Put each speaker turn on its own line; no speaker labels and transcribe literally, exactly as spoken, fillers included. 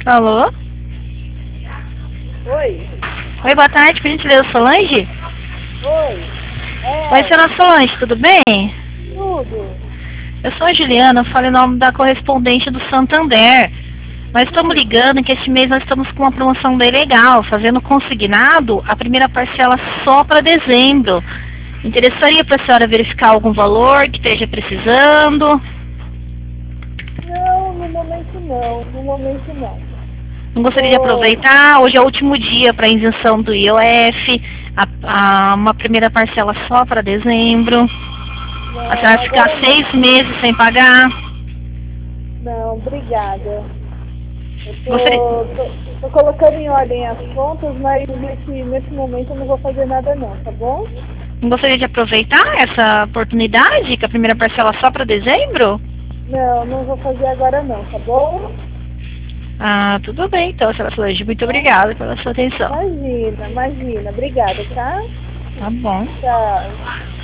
Alô?
Oi?
Oi, boa tarde, por gentileza, Solange?
Oi? É,
Oi, senhora Solange, tudo bem?
tudo.
Eu sou a Juliana, eu falo em nome da correspondente do Santander. Nós estamos ligando que este mês nós estamos com uma promoção bem legal, fazendo consignado a primeira parcela só para dezembro. Interessaria para a senhora verificar algum valor que esteja precisando?
Não, no momento não, no momento não.
Não gostaria de
Tô...
aproveitar? Hoje é o último dia para a isenção do I O F, a, a, uma primeira parcela só para dezembro. A senhora
Não,
vai ficar
agora
seis
não.
meses sem pagar.
Não, obrigada. Eu
Gostaria,
tô, tô, tô colocando em ordem as contas, mas nesse, nesse momento eu não vou fazer nada não, tá bom?
não gostaria de aproveitar essa oportunidade, que a primeira parcela só para dezembro?
Não, não vou fazer agora não, tá bom?
Ah, tudo bem, então, senhora Solange. Muito obrigada pela sua atenção.
Imagina, imagina. Obrigada, tá?
Tá bom.
Tchau.